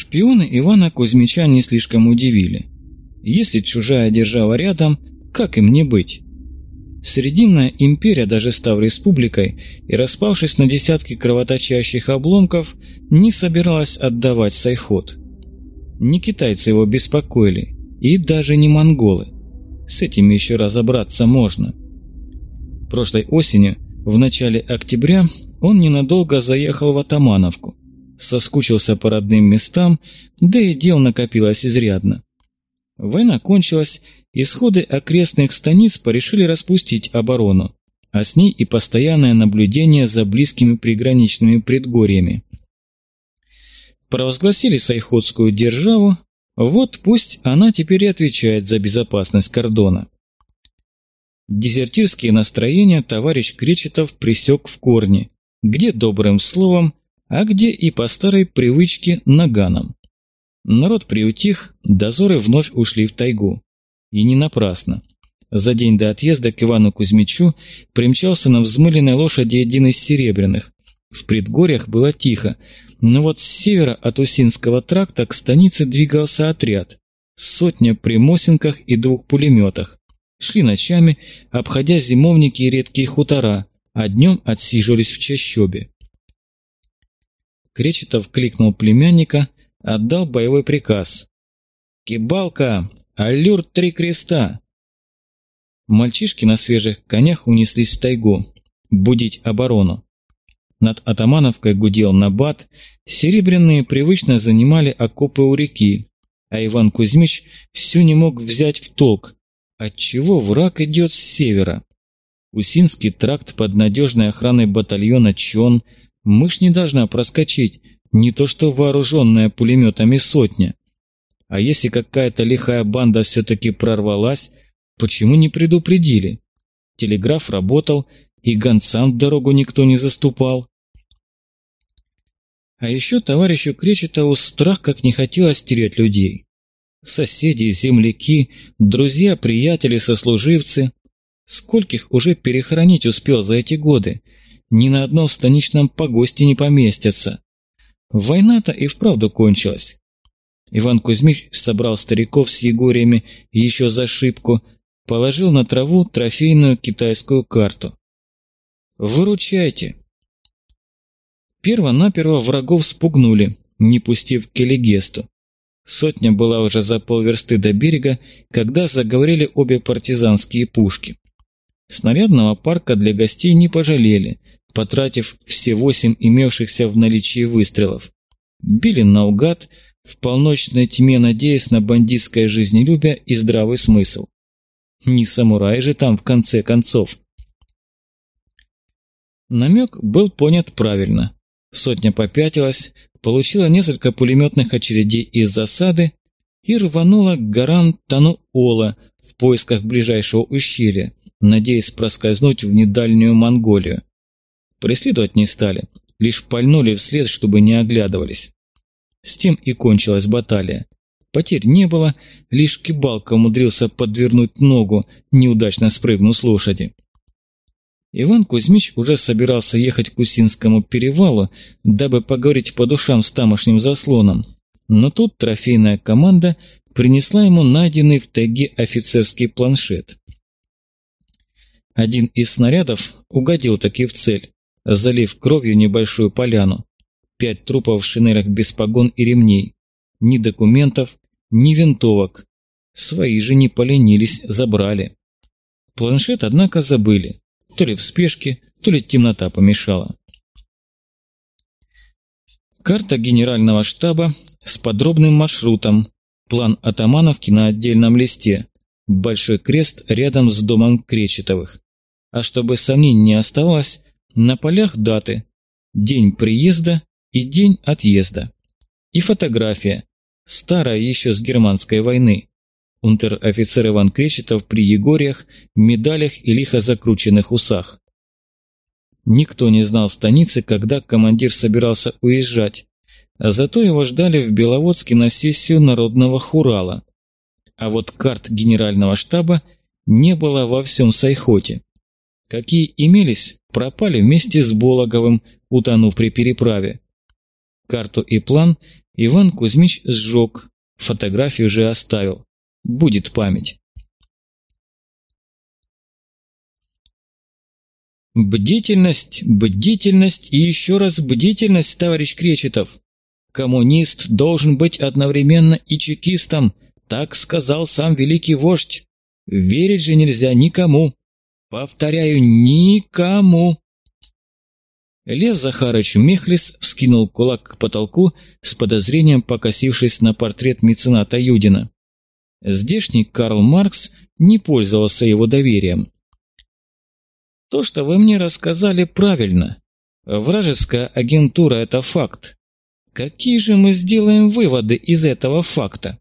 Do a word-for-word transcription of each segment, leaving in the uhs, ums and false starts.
Шпионы Ивана Кузьмича не слишком удивили. Если чужая держава рядом, как им не быть? Срединная империя, даже став республикой и распавшись на десятки кровоточащих обломков, не собиралась отдавать Сайхот. Не китайцы его беспокоили, и даже не монголы. С этим еще разобраться можно. Прошлой осенью, в начале октября, он ненадолго заехал в Атамановку. Соскучился по родным местам, да и дел накопилось изрядно. Война кончилась, и сходы окрестных станиц порешили распустить оборону, а с ней и постоянное наблюдение за близкими приграничными предгорьями. Провозгласили Сайхотскую державу, вот пусть она теперь и отвечает за безопасность кордона. Дезертирские настроения товарищ Кречетов пресек в корне, где добрым словом, а где и по старой привычке наганом. Народ приутих, дозоры вновь ушли в тайгу. И не напрасно. За день до отъезда к Ивану Кузьмичу примчался на взмыленной лошади один из серебряных. В предгорьях было тихо, но вот с севера от Усинского тракта к станице двигался отряд. Сотня при Мосинках и двух пулеметах. Шли ночами, обходя зимовники и редкие хутора, а днем отсиживались в чащобе. Кречетов кликнул племянника, отдал боевой приказ. «Кибалка! Аллюр три креста!» Мальчишки на свежих конях унеслись в тайгу, будить оборону. Над Атамановкой гудел набат, серебряные привычно занимали окопы у реки, а Иван Кузьмич все не мог взять в толк, отчего враг идет с севера. Усинский тракт под надежной охраной батальона ЧОН мышь не должна проскочить, не то что вооруженная пулеметами сотня. А если какая-то лихая банда все-таки прорвалась, почему не предупредили? Телеграф работал, и гонцам в дорогу никто не заступал. А еще товарищу Кречетову страх как не хотелось терять людей. Соседи, земляки, друзья, приятели, сослуживцы. Скольких уже перехоронить успел за эти годы? Ни на одном станичном погосте не поместятся. Война-то и вправду кончилась. Иван Кузьмич собрал стариков с Егориями еще за шибку, положил на траву трофейную китайскую карту. «Выручайте!» Перво-наперво врагов спугнули, не пустив к Келегесту. Сотня была уже за полверсты до берега, когда заговорили обе партизанские пушки. Снарядного парка для гостей не пожалели, потратив все восемь имевшихся в наличии выстрелов. Били наугад, в полночной тьме надеясь на бандитское жизнелюбие и здравый смысл. Не самурай же там в конце концов. Намек был понят правильно. Сотня попятилась, получила несколько пулеметных очередей из засады и рванула к горам Тану-Ола в поисках ближайшего ущелья, надеясь проскользнуть в недальнюю Монголию. Преследовать не стали, лишь пальнули вслед, чтобы не оглядывались. С тем и кончилась баталия. Потерь не было, лишь Кибалка умудрился подвернуть ногу, неудачно спрыгнув с лошади. Иван Кузьмич уже собирался ехать к Усинскому перевалу, дабы поговорить по душам с тамошним заслоном, но тут трофейная команда принесла ему найденный в тайге офицерский планшет. Один из снарядов угодил таки в цель, залив кровью небольшую поляну. Пять трупов в шинелях без погон и ремней. Ни документов, ни винтовок. Свои же не поленились, забрали. Планшет, однако, забыли. То ли в спешке, то ли темнота помешала. Карта генерального штаба с подробным маршрутом. План Атамановки на отдельном листе. Большой крест рядом с домом Кречетовых. А чтобы сомнений не оставалось, на полях даты. День приезда и день отъезда. И фотография. Старая еще с германской войны. Унтер-офицер Иван Кречетов при Егориях, медалях и лихо закрученных усах. Никто не знал в станице, когда командир собирался уезжать, а зато его ждали в Беловодске на сессию народного хурала. А вот карт генерального штаба не было во всем Сайхоте. Какие имелись, пропали вместе с Бологовым, утонув при переправе. Карту и план Иван Кузьмич сжег, фотографию же оставил. Будет память. Бдительность, бдительность и еще раз бдительность, товарищ Кречетов. Коммунист должен быть одновременно и чекистом, так сказал сам великий вождь. Верить же нельзя никому. Повторяю, никому. Лев Захарыч Мехлис вскинул кулак к потолку, с подозрением покосившись на портрет мецената Юдина. Здешний Карл Маркс не пользовался его доверием. То, что вы мне рассказали, правильно. Вражеская агентура – это факт. Какие же мы сделаем выводы из этого факта?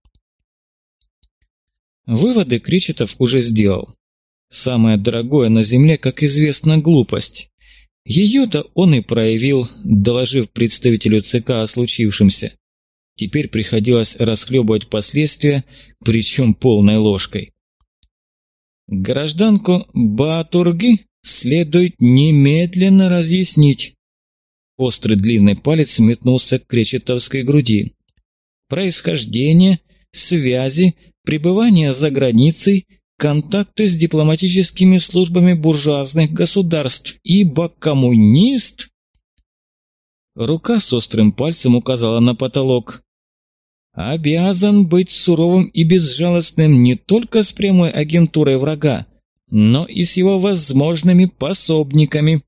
Выводы Кречетов уже сделал. Самое дорогое на земле, как известно, глупость. Ее-то он и проявил, доложив представителю ЦК о случившемся. Теперь приходилось расхлебывать последствия, причем полной ложкой. Гражданку Баатурги следует немедленно разъяснить. Острый длинный палец метнулся к кречетовской груди. Происхождение, связи, пребывание за границей, контакты с дипломатическими службами буржуазных государств, ибо коммунист... Рука с острым пальцем указала на потолок. Обязан быть суровым и безжалостным не только с прямой агентурой врага, но и с его возможными пособниками.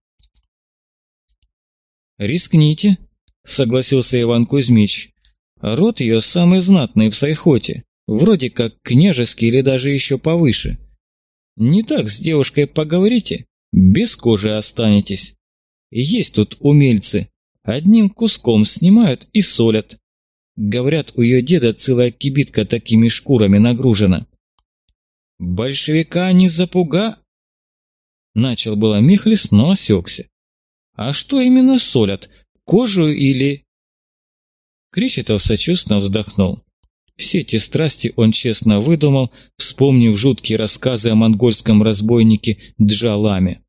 «Рискните», — согласился Иван Кузьмич. «Род ее самый знатный в Сайхоте, вроде как княжеский или даже еще повыше. Не так с девушкой поговорите, без кожи останетесь. Есть тут умельцы, одним куском снимают и солят. Говорят, у ее деда целая кибитка такими шкурами нагружена». «Большевика не запуга!» Начал было Мехлис, но осекся. «А что именно солят? Кожу или...» Кречетов сочувственно вздохнул. Все эти страсти он честно выдумал, вспомнив жуткие рассказы о монгольском разбойнике Джаламе.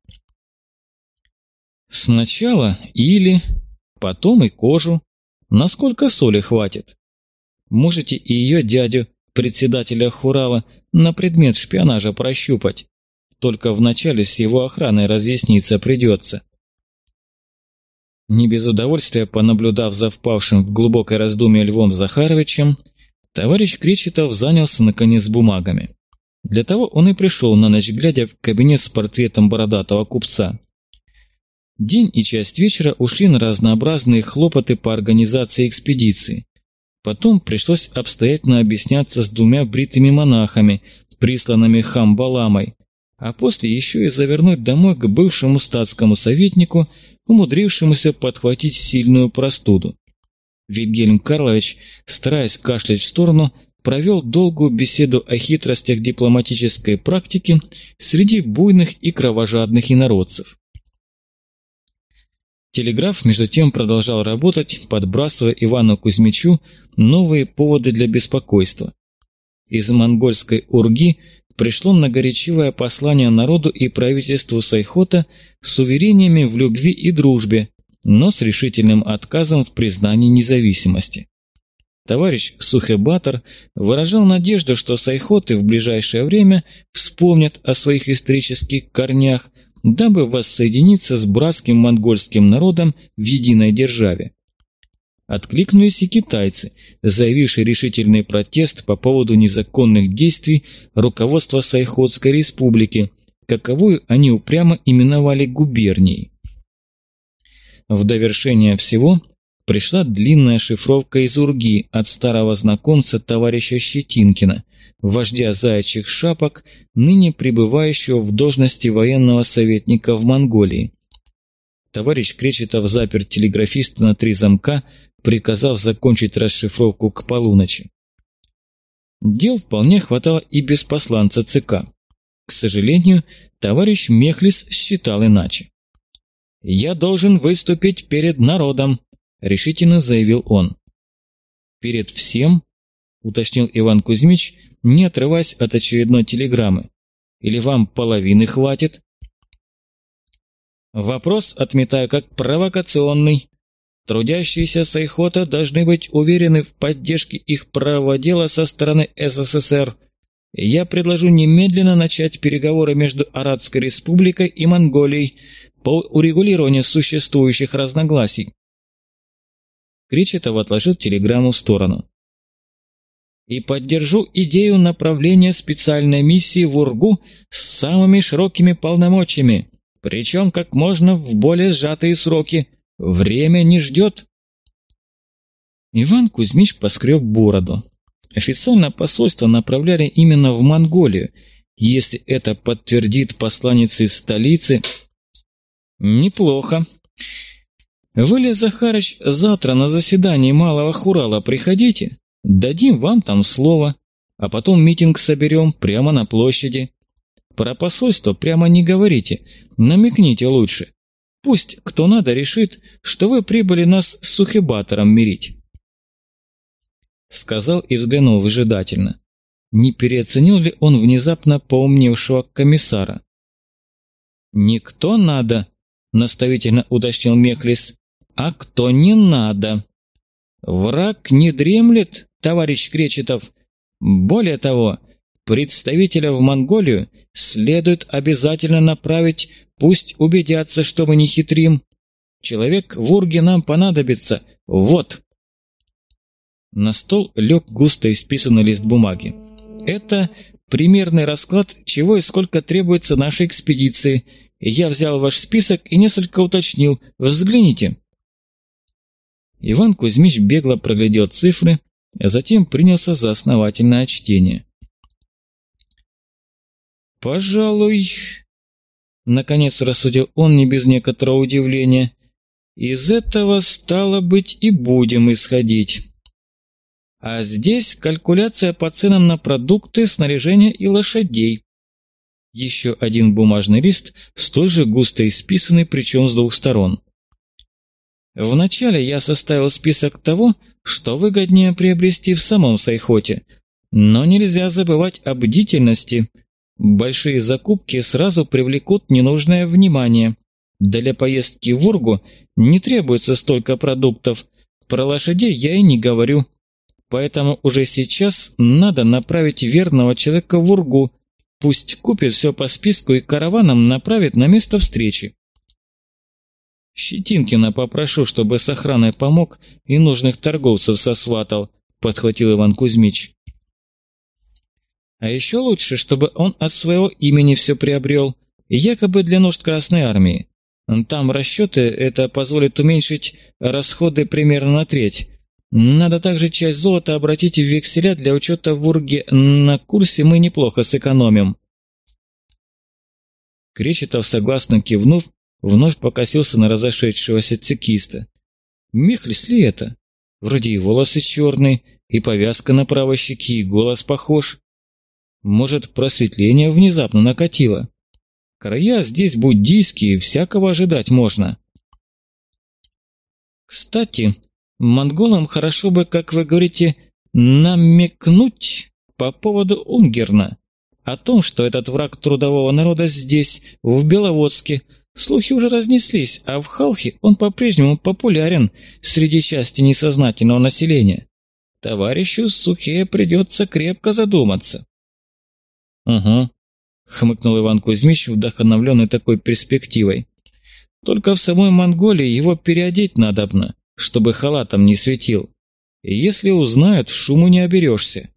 Сначала или, потом и кожу. Насколько соли хватит? Можете и ее дядю, председателя Хурала, на предмет шпионажа прощупать. Только вначале с его охраной разъясниться придется. Не без удовольствия понаблюдав за впавшим в глубокое раздумье Львом Захаровичем, товарищ Кречетов занялся наконец бумагами. Для того он и пришел на ночь глядя в кабинет с портретом бородатого купца. День и часть вечера ушли на разнообразные хлопоты по организации экспедиции. Потом пришлось обстоятельно объясняться с двумя бритыми монахами, присланными Хамбаламой, а после еще и завернуть домой к бывшему статскому советнику, умудрившемуся подхватить сильную простуду. Вильгельм Карлович, стараясь кашлять в сторону, провел долгую беседу о хитростях дипломатической практики среди буйных и кровожадных инородцев. Телеграф, между тем, продолжал работать, подбрасывая Ивану Кузьмичу новые поводы для беспокойства. Из монгольской Урги пришло многоречивое послание народу и правительству Сайхота с уверениями в любви и дружбе, но с решительным отказом в признании независимости. Товарищ Сухебатор выражал надежду, что Сайхоты в ближайшее время вспомнят о своих исторических корнях, дабы воссоединиться с братским монгольским народом в единой державе. Откликнулись и китайцы, заявившие решительный протест по поводу незаконных действий руководства Сайхотской республики, каковую они упрямо именовали губернией. В довершение всего пришла длинная шифровка из Урги от старого знакомца товарища Щетинкина, вождя заячьих шапок, ныне пребывающего в должности военного советника в Монголии. Товарищ Кречетов запер телеграфиста на три замка, приказав закончить расшифровку к полуночи. Дел вполне хватало и без посланца ЦК. К сожалению, товарищ Мехлис считал иначе. «Я должен выступить перед народом», – решительно заявил он. «Перед всем?» – уточнил Иван Кузьмич, не отрываясь от очередной телеграммы. «Или вам половины хватит?» «Вопрос отметаю как провокационный. Трудящиеся Сайхота должны быть уверены в поддержке их правого дела со стороны СССР. Я предложу немедленно начать переговоры между Аратской Республикой и Монголией по урегулированию существующих разногласий. Кречетов отложил телеграмму в сторону. И поддержу идею направления специальной миссии в Ургу с самыми широкими полномочиями, причем как можно в более сжатые сроки. Время не ждет. Иван Кузьмич поскреб бороду. Официально посольство направляли именно в Монголию. Если это подтвердит посланец из столицы... Неплохо. Вы, Лев Захарыч, завтра на заседании Малого Хурала приходите. Дадим вам там слово, а потом митинг соберем прямо на площади. Про посольство прямо не говорите, намекните лучше. Пусть кто надо решит, что вы прибыли нас с Сухибатором мирить. Сказал и взглянул выжидательно. Не переоценил ли он внезапно поумневшего комиссара? «Никто надо», — наставительно уточнил Мехлис, — «а кто не надо. Враг не дремлет, товарищ Кречетов. Более того, представителя в Монголию следует обязательно направить, пусть убедятся, что мы не хитрим. Человек в Урге нам понадобится. Вот». На стол лег густо исписанный лист бумаги. Это примерный расклад, чего и сколько требуется нашей экспедиции. Я взял ваш список и несколько уточнил. Взгляните. Иван Кузьмич бегло проглядел цифры, а затем принялся за основательное чтение. «Пожалуй, — наконец рассудил он не без некоторого удивления, — из этого, стало быть, и будем исходить. А здесь калькуляция по ценам на продукты, снаряжение и лошадей». Еще один бумажный лист, столь же густо исписанный, причем с двух сторон. Вначале я составил список того, что выгоднее приобрести в самом Сайхоте, но нельзя забывать о бдительности. Большие закупки сразу привлекут ненужное внимание. Для поездки в Ургу не требуется столько продуктов, про лошадей я и не говорю. Поэтому уже сейчас надо направить верного человека в Ургу, пусть купит все по списку и караваном направит на место встречи. Щетинкина попрошу, чтобы с охраной помог и нужных торговцев сосватал, подхватил Иван Кузьмич. А еще лучше, чтобы он от своего имени все приобрел, якобы для нужд Красной Армии. Там расчеты, это позволит уменьшить расходы примерно на треть. Надо также часть золота обратить в векселя для учета в Урге. На курсе мы неплохо сэкономим. Кречетов, согласно кивнув, вновь покосился на разошедшегося цекиста. Мехлис ли это? Вроде и волосы черные, и повязка на правой щеке, и голос похож. Может, просветление внезапно накатило? Края здесь буддийские, всякого ожидать можно. Кстати, монголам хорошо бы, как вы говорите, намекнуть по поводу Унгерна, о том, что этот враг трудового народа здесь, в Беловодске. Слухи уже разнеслись, а в Халхе он по-прежнему популярен среди части несознательного населения. Товарищу Сухе придется крепко задуматься. «Угу», — хмыкнул Иван Кузьмич, вдохновленный такой перспективой. «Только в самой Монголии его переодеть надобно, чтобы халатом не светил. И если узнают, шуму не оберешься».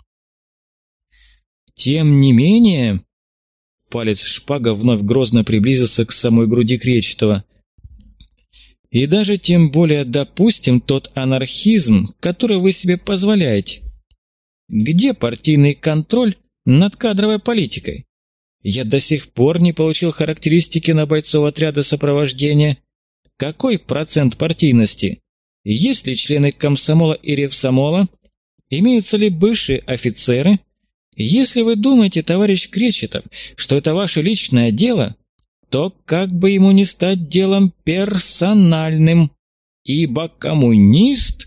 «Тем не менее...» Палец шпага вновь грозно приблизился к самой груди Кречетова. «И даже тем более допустим тот анархизм, который вы себе позволяете. Где партийный контроль над кадровой политикой? Я до сих пор не получил характеристики на бойцов отряда сопровождения. Какой процент партийности? Есть ли члены комсомола и ревсомола? Имеются ли бывшие офицеры? Если вы думаете, товарищ Кречетов, что это ваше личное дело, то как бы ему не стать делом персональным, ибо коммунист...»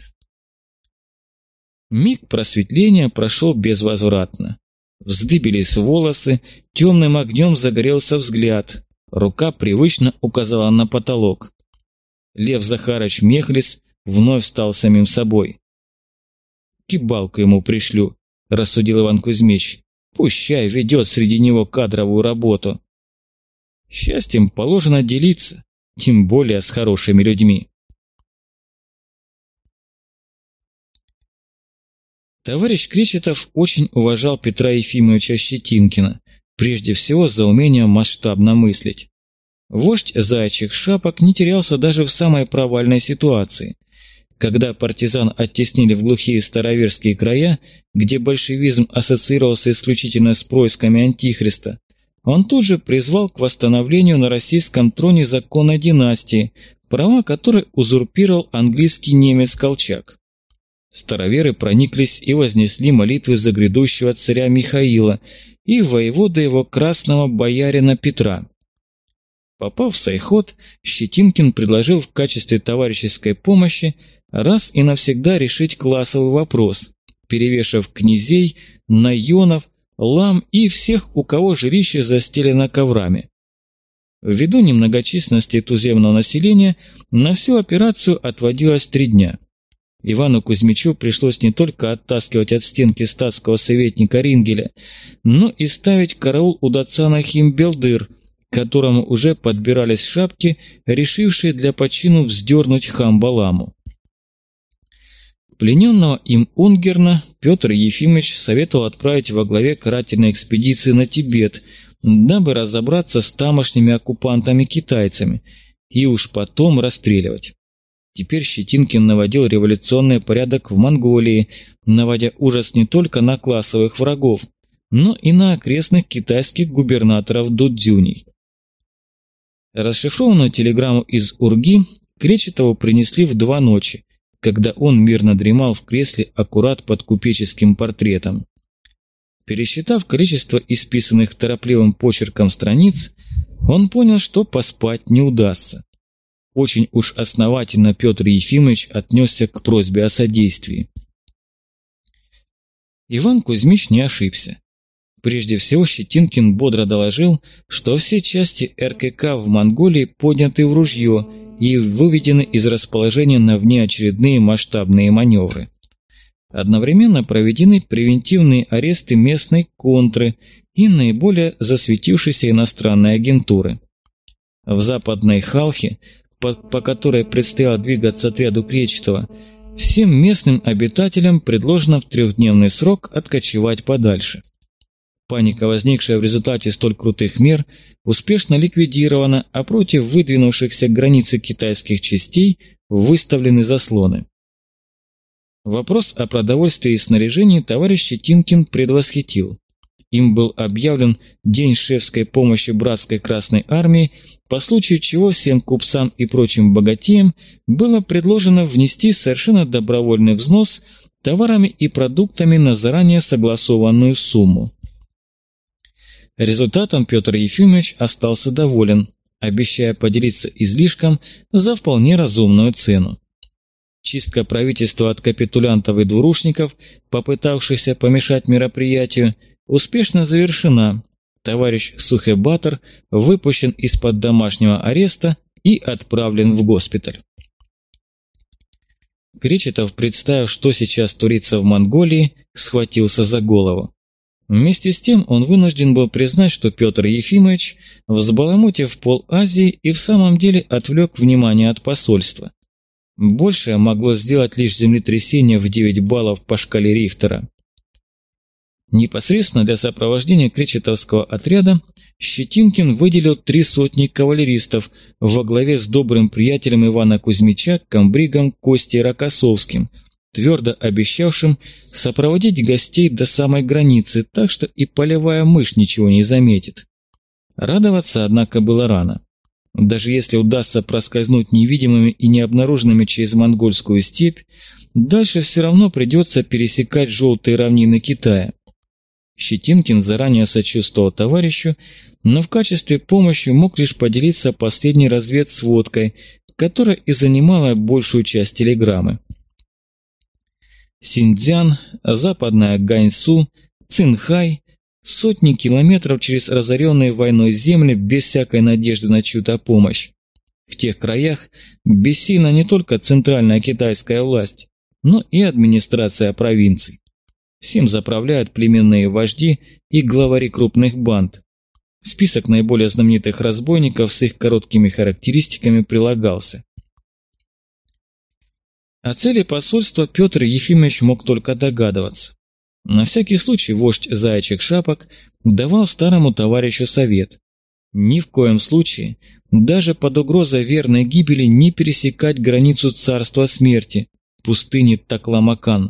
Миг просветления прошел безвозвратно. Вздыбились волосы, темным огнем загорелся взгляд. Рука привычно указала на потолок. Лев Захарыч Мехлис вновь стал самим собой. «Кибалку ему пришлю», – рассудил Иван Кузьмич. «Пущай ведет среди него кадровую работу». Счастьем положено делиться, тем более с хорошими людьми. Товарищ Кречетов очень уважал Петра Ефимовича Щетинкина, прежде всего за умение масштабно мыслить. Вождь заячьих шапок не терялся даже в самой провальной ситуации. Когда партизан оттеснили в глухие староверские края, где большевизм ассоциировался исключительно с происками Антихриста, он тут же призвал к восстановлению на российском троне законной династии, права которой узурпировал английский немец Колчак. Староверы прониклись и вознесли молитвы за грядущего царя Михаила и воевода его красного боярина Петра. Попав в сайхот, Щетинкин предложил в качестве товарищеской помощи раз и навсегда решить классовый вопрос, перевешав князей, наёнов, лам и всех, у кого жилище застелено коврами. Ввиду немногочисленности туземного населения, на всю операцию отводилось три дня. Ивану Кузьмичу пришлось не только оттаскивать от стенки статского советника Рингеля, но и ставить караул у дацана Химбелдыр, к которому уже подбирались шапки, решившие для почину вздернуть хам Баламу. Плененного им Унгерна Петр Ефимович советовал отправить во главе карательной экспедиции на Тибет, дабы разобраться с тамошними оккупантами-китайцами, и уж потом расстреливать. Теперь Щетинкин наводил революционный порядок в Монголии, наводя ужас не только на классовых врагов, но и на окрестных китайских губернаторов Дудзюней. Расшифрованную телеграмму из Урги Кречетову принесли в два ночи, когда он мирно дремал в кресле аккурат под купеческим портретом. Пересчитав количество исписанных торопливым почерком страниц, он понял, что поспать не удастся. Очень уж основательно Петр Ефимович отнесся к просьбе о содействии. Иван Кузьмич не ошибся. Прежде всего Щетинкин бодро доложил, что все части эр ка ка в Монголии подняты в ружье и выведены из расположения на внеочередные масштабные маневры. Одновременно проведены превентивные аресты местной контры и наиболее засветившейся иностранной агентуры. В западной Халхе, по, по которой предстояло двигаться отряду Кречетова, всем местным обитателям предложено в трехдневный срок откочевать подальше. Паника, возникшая в результате столь крутых мер, успешно ликвидирована, а против выдвинувшихся к границе китайских частей выставлены заслоны. Вопрос о продовольствии и снаряжении товарищ Щетинкин предвосхитил. Им был объявлен День шефской помощи братской Красной Армии, по случаю чего всем купцам и прочим богатеям было предложено внести совершенно добровольный взнос товарами и продуктами на заранее согласованную сумму. Результатом Петр Ефимович остался доволен, обещая поделиться излишком за вполне разумную цену. Чистка правительства от капитулянтов и двурушников, попытавшихся помешать мероприятию, успешно завершена. Товарищ Сухебатор выпущен из-под домашнего ареста и отправлен в госпиталь. Кречетов, представив, что сейчас творится в Монголии, схватился за голову. Вместе с тем он вынужден был признать, что Петр Ефимович, взбаламутив пол Азии, и в самом деле отвлек внимание от посольства. Большее могло сделать лишь землетрясение в девять баллов по шкале Рихтера. Непосредственно для сопровождения кречетовского отряда Щетинкин выделил три сотни кавалеристов во главе с добрым приятелем Ивана Кузьмича, комбригом Костей Рокоссовским, твердо обещавшим сопроводить гостей до самой границы, так что и полевая мышь ничего не заметит. Радоваться, однако, было рано. Даже если удастся проскользнуть невидимыми и необнаруженными через монгольскую степь, дальше все равно придется пересекать желтые равнины Китая. Щетинкин заранее сочувствовал товарищу, но в качестве помощи мог лишь поделиться последней разведсводкой, которая и занимала большую часть телеграммы. Синьцзян, западная Ганьсу, Цинхай, сотни километров через разоренные войной земли без всякой надежды на чью-то помощь. В тех краях бессильна не только центральная китайская власть, но и администрация провинций. Всем заправляют племенные вожди и главари крупных банд. Список наиболее знаменитых разбойников с их короткими характеристиками прилагался. О цели посольства Петр Ефимович мог только догадываться. На всякий случай вождь Заячьих Шапок давал старому товарищу совет: ни в коем случае, даже под угрозой верной гибели, не пересекать границу царства смерти, пустыни Такламакан.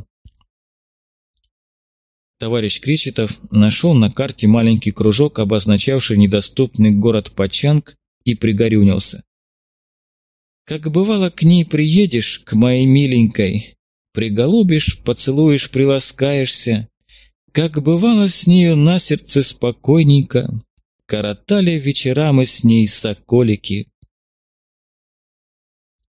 Товарищ Кречетов нашел на карте маленький кружок, обозначавший недоступный город Пачанг, и пригорюнился. Как бывало, к ней приедешь, к моей миленькой, приголубишь, поцелуешь, приласкаешься, как бывало с нею на сердце спокойненько, коротали вечера мы с ней соколики.